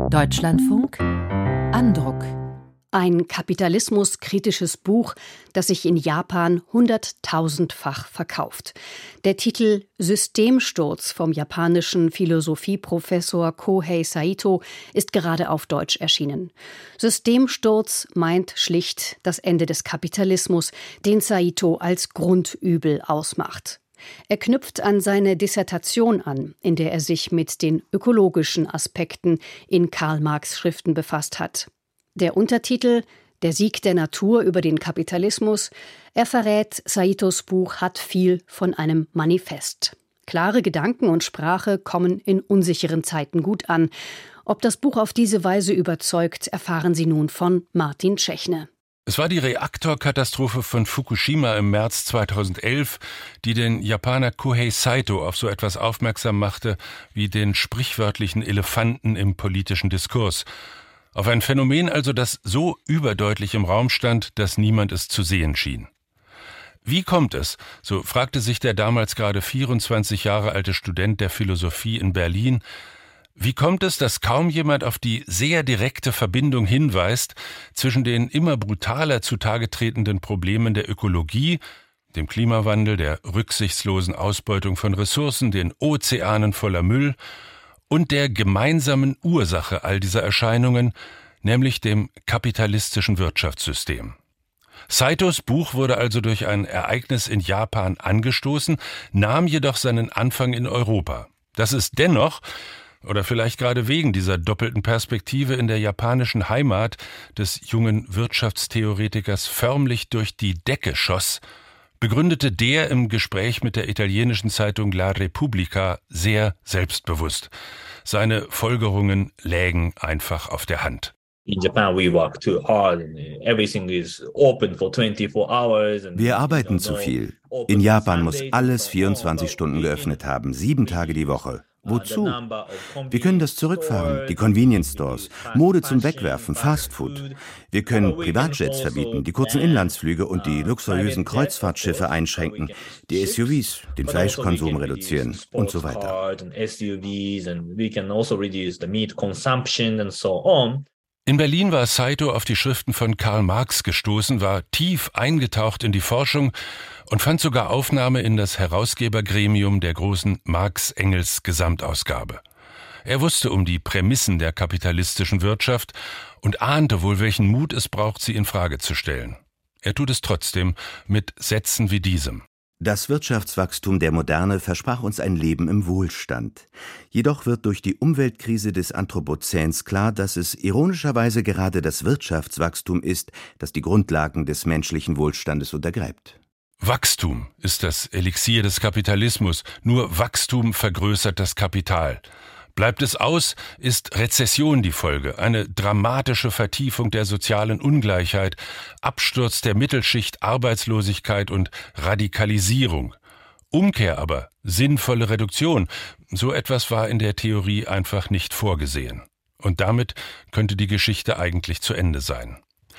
Deutschlandfunk Andruck. Ein kapitalismuskritisches Buch, das sich in Japan 100.000-fach verkauft. Der Titel Systemsturz vom japanischen Philosophieprofessor Kohei Saito ist gerade auf Deutsch erschienen. Systemsturz meint schlicht das Ende des Kapitalismus, den Saito als Grundübel ausmacht. Er knüpft an seine Dissertation an, in der er sich mit den ökologischen Aspekten in Karl Marx' Schriften befasst hat. Der Untertitel »Der Sieg der Natur über den Kapitalismus« er verrät, Saitos Buch hat viel von einem Manifest. Klare Gedanken und Sprache kommen in unsicheren Zeiten gut an. Ob das Buch auf diese Weise überzeugt, erfahren Sie nun von Martin Tschechne. Es war die Reaktorkatastrophe von Fukushima im März 2011, die den Japaner Kohei Saito auf so etwas aufmerksam machte wie den sprichwörtlichen Elefanten im politischen Diskurs. Auf ein Phänomen also, das so überdeutlich im Raum stand, dass niemand es zu sehen schien. Wie kommt es, so fragte sich der damals gerade 24 Jahre alte Student der Philosophie in Berlin, wie kommt es, dass kaum jemand auf die sehr direkte Verbindung hinweist zwischen den immer brutaler zutage tretenden Problemen der Ökologie, dem Klimawandel, der rücksichtslosen Ausbeutung von Ressourcen, den Ozeanen voller Müll und der gemeinsamen Ursache all dieser Erscheinungen, nämlich dem kapitalistischen Wirtschaftssystem. Saitos Buch wurde also durch ein Ereignis in Japan angestoßen, nahm jedoch seinen Anfang in Europa. Das ist dennoch, oder vielleicht gerade wegen dieser doppelten Perspektive in der japanischen Heimat des jungen Wirtschaftstheoretikers förmlich durch die Decke schoss, begründete der im Gespräch mit der italienischen Zeitung La Repubblica sehr selbstbewusst. Seine Folgerungen lägen einfach auf der Hand. Wir arbeiten zu viel. In Japan muss alles 24 Stunden geöffnet haben, 7 Tage die Woche. Wozu? Wir können das zurückfahren, die Convenience Stores, Mode zum Wegwerfen, Fastfood. Wir können Privatjets verbieten, die kurzen Inlandsflüge und die luxuriösen Kreuzfahrtschiffe einschränken, die SUVs, den Fleischkonsum reduzieren und so weiter. In Berlin war Saito auf die Schriften von Karl Marx gestoßen, war tief eingetaucht in die Forschung und fand sogar Aufnahme in das Herausgebergremium der großen Marx-Engels-Gesamtausgabe. Er wusste um die Prämissen der kapitalistischen Wirtschaft und ahnte wohl, welchen Mut es braucht, sie in Frage zu stellen. Er tut es trotzdem mit Sätzen wie diesem. Das Wirtschaftswachstum der Moderne versprach uns ein Leben im Wohlstand. Jedoch wird durch die Umweltkrise des Anthropozäns klar, dass es ironischerweise gerade das Wirtschaftswachstum ist, das die Grundlagen des menschlichen Wohlstandes untergräbt. Wachstum ist das Elixier des Kapitalismus. Nur Wachstum vergrößert das Kapital. Bleibt es aus, ist Rezession die Folge, eine dramatische Vertiefung der sozialen Ungleichheit, Absturz der Mittelschicht, Arbeitslosigkeit und Radikalisierung. Umkehr aber, sinnvolle Reduktion, so etwas war in der Theorie einfach nicht vorgesehen. Und damit könnte die Geschichte eigentlich zu Ende sein.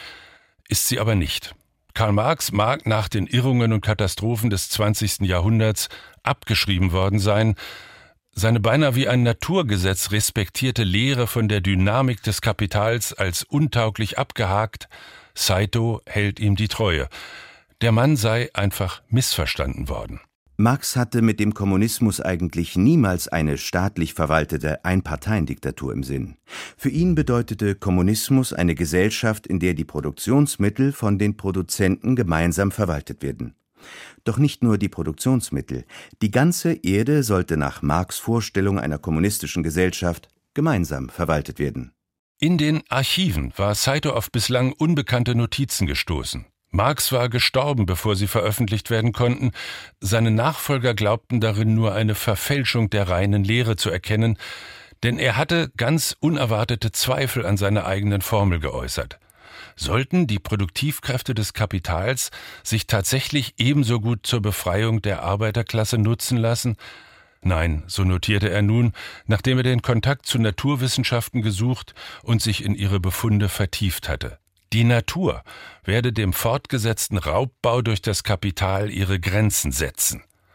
Ist sie aber nicht. Karl Marx mag nach den Irrungen und Katastrophen des 20. Jahrhunderts abgeschrieben worden sein. Seine beinahe wie ein Naturgesetz respektierte Lehre von der Dynamik des Kapitals als untauglich abgehakt. Saito hält ihm die Treue. Der Mann sei einfach missverstanden worden. Marx hatte mit dem Kommunismus eigentlich niemals eine staatlich verwaltete Einparteiendiktatur im Sinn. Für ihn bedeutete Kommunismus eine Gesellschaft, in der die Produktionsmittel von den Produzenten gemeinsam verwaltet werden. Doch nicht nur die Produktionsmittel. Die ganze Erde sollte nach Marx' Vorstellung einer kommunistischen Gesellschaft gemeinsam verwaltet werden. In den Archiven war Saito auf bislang unbekannte Notizen gestoßen. Marx war gestorben, bevor sie veröffentlicht werden konnten. Seine Nachfolger glaubten darin nur eine Verfälschung der reinen Lehre zu erkennen, denn er hatte ganz unerwartete Zweifel an seiner eigenen Formel geäußert. Sollten die Produktivkräfte des Kapitals sich tatsächlich ebenso gut zur Befreiung der Arbeiterklasse nutzen lassen? Nein, so notierte er nun, nachdem er den Kontakt zu Naturwissenschaften gesucht und sich in ihre Befunde vertieft hatte. Die Natur werde dem fortgesetzten Raubbau durch das Kapital ihre Grenzen setzen.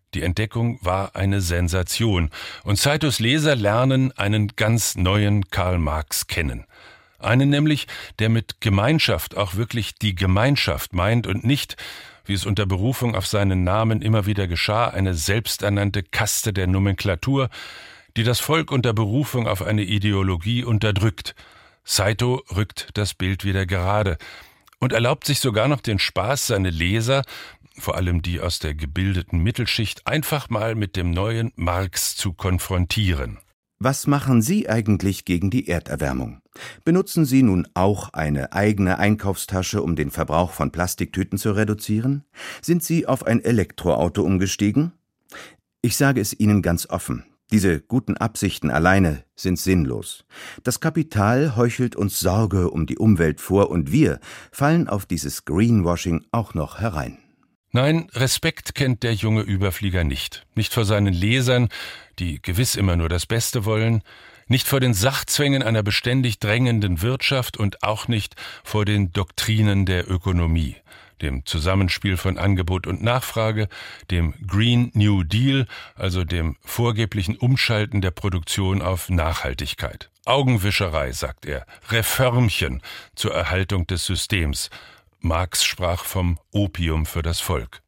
Die Entdeckung war eine Sensation und Saitos Leser lernen einen ganz neuen Karl Marx kennen. Einen nämlich, der mit Gemeinschaft auch wirklich die Gemeinschaft meint und nicht, wie es unter Berufung auf seinen Namen immer wieder geschah, eine selbsternannte Kaste der Nomenklatur, die das Volk unter Berufung auf eine Ideologie unterdrückt. Saito rückt das Bild wieder gerade und erlaubt sich sogar noch den Spaß, seine Leser, vor allem die aus der gebildeten Mittelschicht, einfach mal mit dem neuen Marx zu konfrontieren. Was machen Sie eigentlich gegen die Erderwärmung? Benutzen Sie nun auch eine eigene Einkaufstasche, um den Verbrauch von Plastiktüten zu reduzieren? Sind Sie auf ein Elektroauto umgestiegen? Ich sage es Ihnen ganz offen. Diese guten Absichten alleine sind sinnlos. Das Kapital heuchelt uns Sorge um die Umwelt vor und wir fallen auf dieses Greenwashing auch noch herein. Nein, Respekt kennt der junge Überflieger nicht. Nicht vor seinen Lesern, die gewiss immer nur das Beste wollen, nicht vor den Sachzwängen einer beständig drängenden Wirtschaft und auch nicht vor den Doktrinen der Ökonomie, dem Zusammenspiel von Angebot und Nachfrage, dem Green New Deal, also dem vorgeblichen Umschalten der Produktion auf Nachhaltigkeit. Augenwischerei, sagt er, Reformchen zur Erhaltung des Systems. Marx sprach vom Opium für das Volk.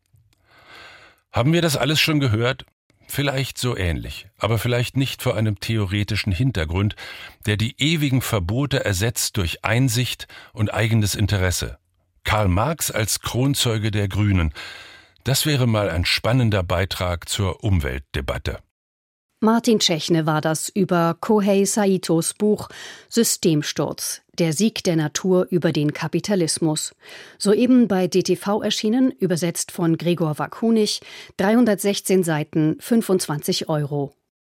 Haben wir das alles schon gehört? Vielleicht so ähnlich, aber vielleicht nicht vor einem theoretischen Hintergrund, der die ewigen Verbote ersetzt durch Einsicht und eigenes Interesse. Karl Marx als Kronzeuge der Grünen. Das wäre mal ein spannender Beitrag zur Umweltdebatte. Martin Czechne war das über Kohei Saitos Buch Systemsturz, der Sieg der Natur über den Kapitalismus. Soeben bei DTV erschienen, übersetzt von Gregor Wakunig, 316 Seiten, 25 €.